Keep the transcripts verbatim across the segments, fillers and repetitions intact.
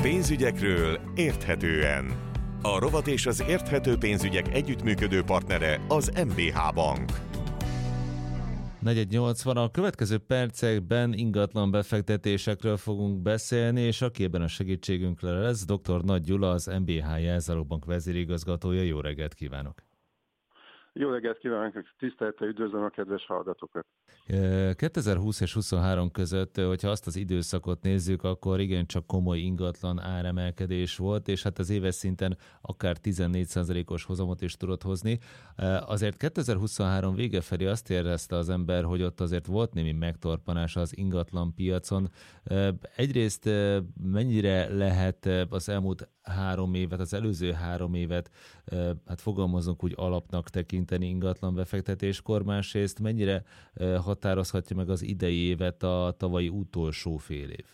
Pénzügyekről érthetően. A rovat és az érthető pénzügyek együttműködő partnere az em bé há Bank. negyven nyolcvan A következő percekben ingatlan befektetésekről fogunk beszélni, és aki ebben a segítségünkre lesz, dr. Nagy Gyula, az em bé há Jelzálogbank vezérigazgatója. Jó reggelt kívánok! Jó reggelt kívánok, tisztelettel üdvözlöm a kedves hallgatókat! kétezer-húsz és huszonhárom között, hogyha azt az időszakot nézzük, akkor igencsak komoly ingatlan áremelkedés volt, és hát az éves szinten akár tizennégy százalékos hozamot is tudott hozni. Azért kétezer-huszonhárom vége felé azt érezte az ember, hogy ott azért volt némi megtorpanás az ingatlan piacon. Egyrészt mennyire lehet az elmúlt három évet, az előző három évet, hát fogalmazunk úgy, alapnak tekinteni ingatlan befektetéskor, másrészt mennyire határozhatja meg az idei évet a tavalyi utolsó fél év?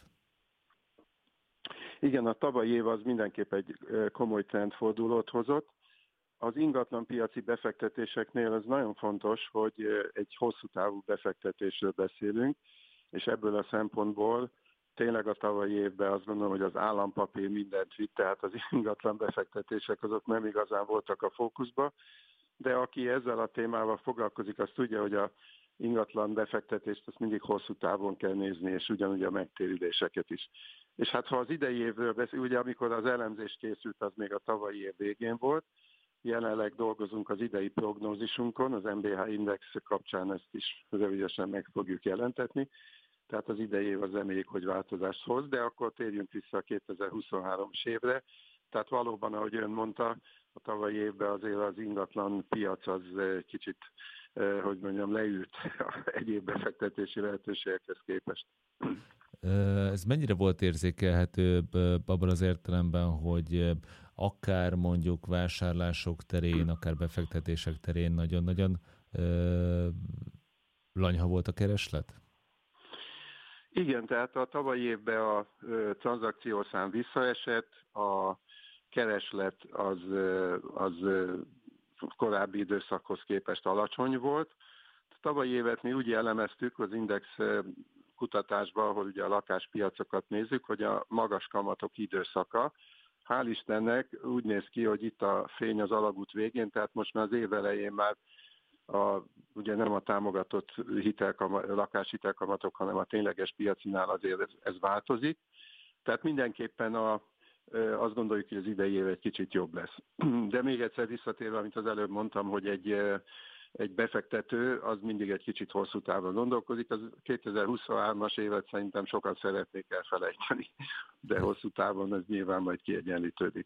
Igen, a tavalyi év az mindenképp egy komoly trendfordulót hozott. Az ingatlan piaci befektetéseknél ez nagyon fontos, hogy egy hosszú távú befektetésről beszélünk, és ebből a szempontból tényleg a tavalyi évben azt gondolom, hogy az állampapír mindent vitt, tehát az ingatlan befektetések azok nem igazán voltak a fókuszba, de aki ezzel a témával foglalkozik, az tudja, hogy a ingatlan befektetést azt mindig hosszú távon kell nézni, és ugyanúgy a megtérüléseket is. És hát ha az idei évről beszélünk, ugye amikor az elemzés készült, az még a tavalyi év végén volt, jelenleg dolgozunk az idei prognózisunkon, az em bé há Index kapcsán ezt is rövidesen meg fogjuk jelentetni, tehát az idei év az reméljük, hogy változást hoz, de akkor térjünk vissza a kétezer-huszonháromas évre, tehát valóban, ahogy ön mondta, a tavalyi évben azért az ingatlan piac az kicsit, hogy mondjam, leült egyéb befektetési lehetőségekhez képest. Ez mennyire volt érzékelhető abban az értelemben, hogy akár mondjuk vásárlások terén, akár befektetések terén nagyon-nagyon lanyha volt a kereslet? Igen, tehát a tavalyi évben a tranzakciószám visszaesett, a kereslet az, az korábbi időszakhoz képest alacsony volt. A tavalyi évet mi úgy elemeztük az Index kutatásban, ahol ugye a lakáspiacokat nézzük, hogy a magas kamatok időszaka. Hál' Istennek úgy néz ki, hogy itt a fény az alagút végén, tehát most már az év elején már a, ugye nem a támogatott hitelkama, lakáshitelkamatok, hanem a tényleges piacinál azért ez, ez változik. Tehát mindenképpen a, azt gondoljuk, hogy az idei év egy kicsit jobb lesz. De még egyszer visszatérve, amit az előbb mondtam, hogy egy, egy befektető az mindig egy kicsit hosszú távon gondolkozik. Az kétezer-huszonhármas évet szerintem sokan szeretnék elfelejteni, de hosszú távon ez nyilván majd kiegyenlítődik.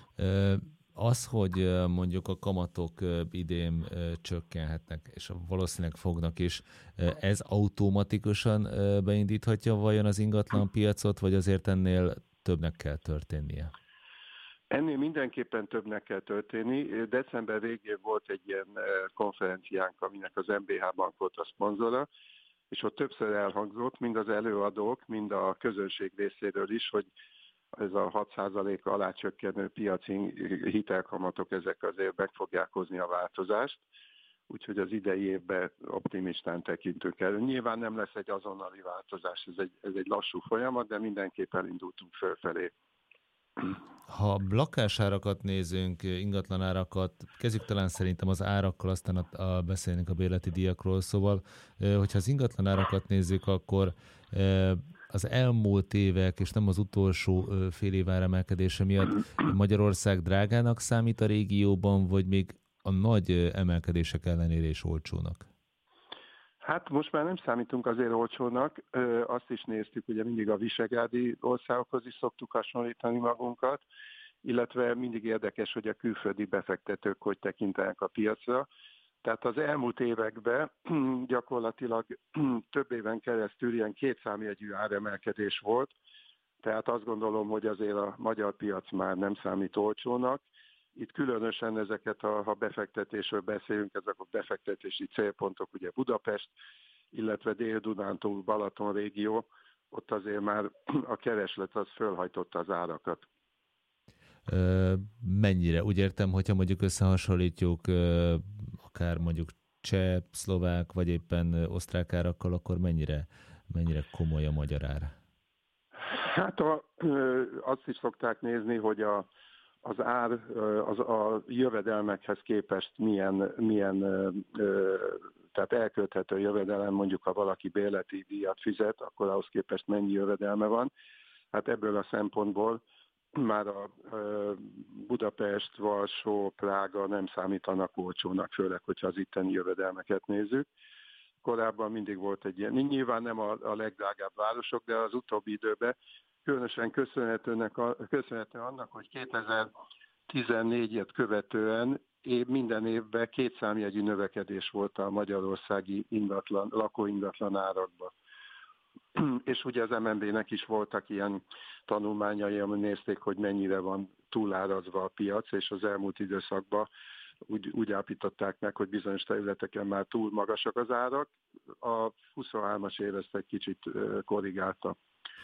Az, hogy mondjuk a kamatok idén csökkenhetnek, és valószínűleg fognak is, ez automatikusan beindíthatja vajon az ingatlan piacot, vagy azért ennél többnek kell történnie? Ennél mindenképpen többnek kell történni. December végén volt egy ilyen konferenciánk, aminek az em bé há Bank volt a szponzora, és ott többször elhangzott, mind az előadók, mind a közönség részéről is, hogy ez a hat százalék alá csökkenő piaci hitelkamatok, ezek azért meg fogják hozni a változást, úgyhogy az idei évben optimistán tekintünk el. Nyilván nem lesz egy azonnali változás, ez egy, ez egy lassú folyamat, de mindenképp elindultunk fölfelé. Ha lakásárakat nézünk, ingatlanárakat, kezdjük talán szerintem az árakkal, aztán a, a beszélünk a bérleti díjakról, szóval, hogyha az ingatlanárakat nézzük, akkor az elmúlt évek, és nem az utolsó fél év áremelkedése miatt Magyarország drágának számít a régióban, vagy még a nagy emelkedések ellenére is olcsónak? Hát most már nem számítunk azért olcsónak, azt is néztük, ugye mindig a visegrádi országokhoz is szoktuk hasonlítani magunkat, illetve mindig érdekes, hogy a külföldi befektetők hogy tekintenek a piacra. Tehát az elmúlt években gyakorlatilag több éven keresztül ilyen kétszámjegyű áremelkedés volt, tehát azt gondolom, hogy azért a magyar piac már nem számít olcsónak. Itt különösen ezeket, a, ha befektetésről beszélünk, ezek a befektetési célpontok, ugye Budapest, illetve Dél-Dunántúl, Balaton régió, ott azért már a kereslet az fölhajtotta az árakat. Mennyire? Úgy értem, hogyha mondjuk összehasonlítjuk akár mondjuk cseh, szlovák, vagy éppen osztrák árakkal, akkor mennyire, mennyire komoly a magyar ár? Hát a, azt is szokták nézni, hogy a, az ár az a jövedelmekhez képest milyen, milyen tehát elkölthető jövedelem, mondjuk ha valaki bérleti díjat fizet, akkor ahhoz képest mennyi jövedelme van. Hát ebből a szempontból már a Budapest, Varsó, Prága nem számítanak olcsónak, főleg, hogyha az itteni jövedelmeket nézzük. Korábban mindig volt egy ilyen, nyilván nem a, a legdrágább városok, de az utóbbi időben különösen köszönhetőnek a, köszönhető annak, hogy kétezer-tizennégyet követően év, minden évben két számjegyű növekedés volt a magyarországi ingatlan, lakóingatlan árakban. És ugye az em en bé-nek is voltak ilyen tanulmányai, ami nézték, hogy mennyire van túlárazva a piac, és az elmúlt időszakban úgy, úgy állapították meg, hogy bizonyos területeken már túl magasak az árak. A huszonhármas év ezt egy kicsit korrigálta.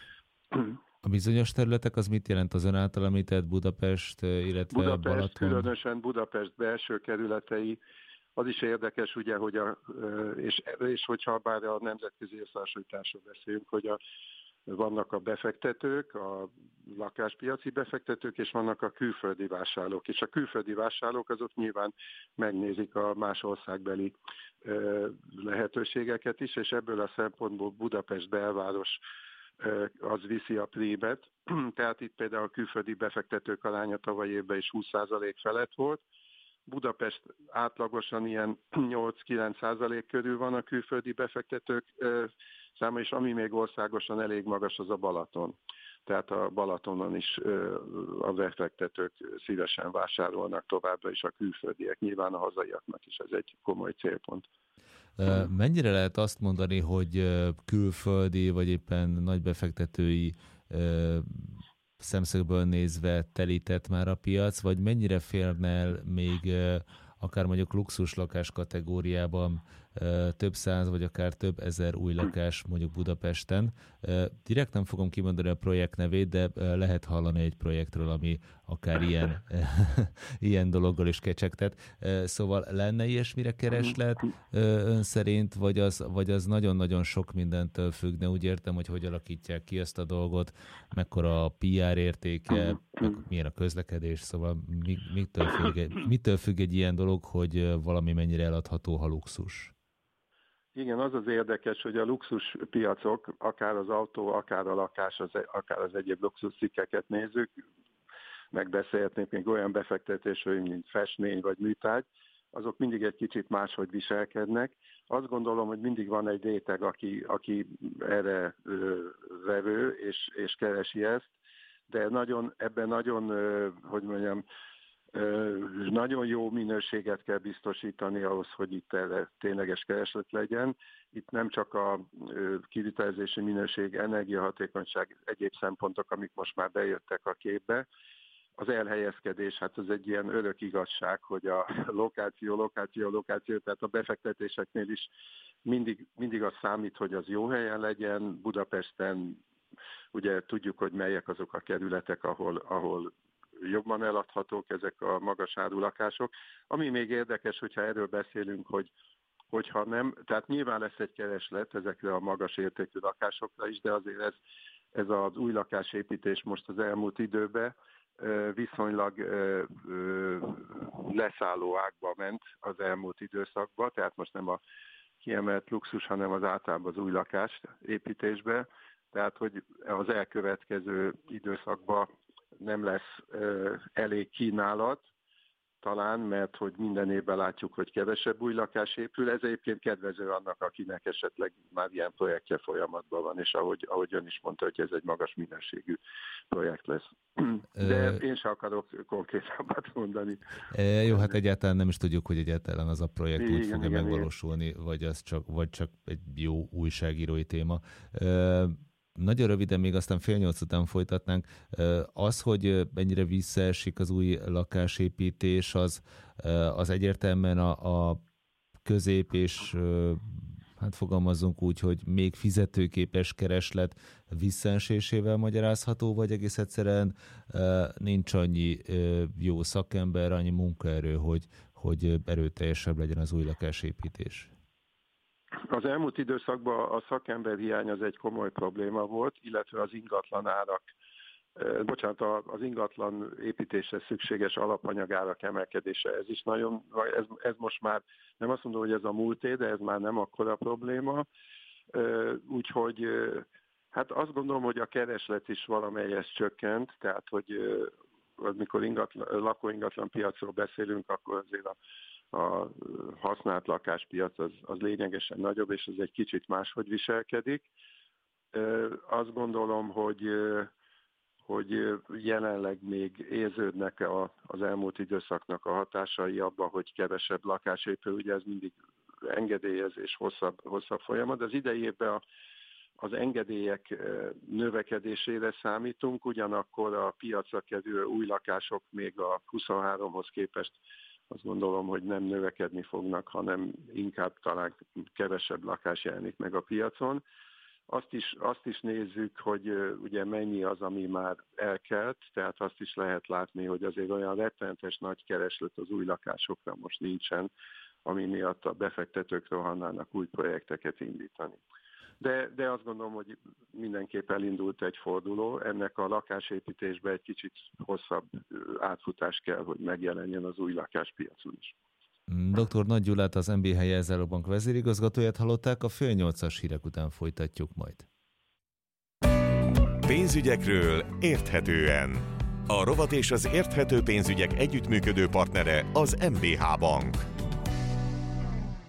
A bizonyos területek az mit jelent az ön által említett Budapest, illetve Budapest, Balaton? Különösen Budapest belső kerületei. Az is érdekes, ugye, hogy a, és, és hogyha bár a nemzetközi összehasonlításról beszélünk, hogy a, vannak a befektetők, a lakáspiaci befektetők, és vannak a külföldi vásárlók. És a külföldi vásárlók azok nyilván megnézik a más országbeli lehetőségeket is, és ebből a szempontból Budapest belváros az viszi a prímet. Tehát itt például a külföldi befektetők aránya tavaly évben is húsz százalék felett volt. Budapest átlagosan ilyen nyolc-kilenc százalék körül van a külföldi befektetők száma, és ami még országosan elég magas, az a Balaton. Tehát a Balatonon is a befektetők szívesen vásárolnak továbbra is, a külföldiek. Nyilván a hazaiaknak is ez egy komoly célpont. Mennyire lehet azt mondani, hogy külföldi vagy éppen nagy befektetői szemszögből nézve telített már a piac, vagy mennyire férne el még akár mondjuk luxus lakás kategóriában több száz, vagy akár több ezer új lakás mondjuk Budapesten. Direkt nem fogom kimondani a projekt nevét, de lehet hallani egy projektről, ami akár ilyen, ilyen dologgal is kecsegtet. Szóval lenne ilyesmire kereslet ön szerint, vagy az, vagy az nagyon-nagyon sok mindentől függ, de úgy értem, hogy hogy alakítják ki ezt a dolgot, mekkora a pé er értéke, meg milyen a közlekedés, szóval mi, mitől, függ, mitől függ egy ilyen dolog, hogy valami mennyire eladható, ha luxus? Igen, az az érdekes, hogy a luxus piacok, akár az autó, akár a lakás, az, akár az egyéb luxuscikkeket nézzük, megbeszélhetnénk még olyan befektetésről, mint festmény vagy műtárgy, azok mindig egy kicsit máshogy viselkednek. Azt gondolom, hogy mindig van egy réteg, aki, aki erre ö, vevő, és, és keresi ezt, de nagyon, ebben nagyon, ö, hogy mondjam, nagyon jó minőséget kell biztosítani ahhoz, hogy itt erre tényleges kereslet legyen. Itt nem csak a kivitelezési minőség, energiahatékonyság, egyéb szempontok, amik most már bejöttek a képbe. Az elhelyezkedés, hát ez egy ilyen örök igazság, hogy a lokáció, lokáció, lokáció, tehát a befektetéseknél is mindig, mindig az számít, hogy az jó helyen legyen. Budapesten ugye tudjuk, hogy melyek azok a kerületek, ahol, ahol jobban eladhatók ezek a magas áru lakások. Ami még érdekes, hogyha erről beszélünk, hogy hogyha nem, tehát nyilván lesz egy kereslet ezekre a magas értékű lakásokra is, de azért ez, ez az új lakásépítés most az elmúlt időben viszonylag leszálló ágba ment az elmúlt időszakban, tehát most nem a kiemelt luxus, hanem az általában az új lakás építésbe, tehát hogy az elkövetkező időszakban nem lesz uh, elég kínálat, talán, mert hogy minden évben látjuk, hogy kevesebb új lakás épül. Ez egyébként kedvező annak, akinek esetleg már ilyen projektje folyamatban van, és ahogy, ahogy ön is mondta, hogy ez egy magas minőségű projekt lesz. De én sem akarok konkrétabbat mondani. E, jó, hát egyáltalán nem is tudjuk, hogy egyáltalán az a projekt igen, úgy fog megvalósulni, igen. vagy az csak, vagy csak egy jó újságírói téma. E, Nagyon röviden, még aztán fél nyolc után folytatnánk. Az, hogy mennyire visszaesik az új lakásépítés, az, az egyértelműen a, a közép és hát fogalmazzunk úgy, hogy még fizetőképes kereslet visszaesésével magyarázható, vagy egész egyszerűen nincs annyi jó szakember, annyi munkaerő, hogy, hogy erőteljesebb legyen az új lakásépítés? Az elmúlt időszakban a szakemberhiány az egy komoly probléma volt, illetve az ingatlan árak, bocsánat, az ingatlan építésre szükséges alapanyagárak emelkedése, ez is nagyon, ez, ez most már, nem azt mondom, hogy ez a múlté, de ez már nem akkora probléma, úgyhogy hát azt gondolom, hogy a kereslet is valamelyest csökkent, tehát hogy amikor ingatlan, lakóingatlan piacról beszélünk, akkor azért a a használt lakáspiac az, az lényegesen nagyobb, és ez egy kicsit máshogy viselkedik. Azt gondolom, hogy, hogy jelenleg még érződnek a, az elmúlt időszaknak a hatásai abban, hogy kevesebb lakás épül, ugye ez mindig engedélyezés, hosszabb, hosszabb folyamat. Az idei évben a, az engedélyek növekedésére számítunk, ugyanakkor a piacra kerülő új lakások még a huszonháromhoz képest azt gondolom, hogy nem növekedni fognak, hanem inkább talán kevesebb lakás jelenik meg a piacon. Azt is, azt is nézzük, hogy ugye mennyi az, ami már elkelt, tehát azt is lehet látni, hogy azért olyan rettenetes nagy kereslet az új lakásokra most nincsen, ami miatt a befektetők rohannának új projekteket indítani. De, de azt gondolom, hogy mindenképp elindult egy forduló, ennek a lakásépítésben egy kicsit hosszabb átfutás kell, hogy megjelenjen az új lakáspiacon is. doktor Nagy Gyulát, az em bé há Jelzálogbank vezérigazgatóját hallották, a fél nyolcas hírek után folytatjuk majd. Pénzügyekről érthetően. A rovat és az érthető pénzügyek együttműködő partnere az em bé há Bank.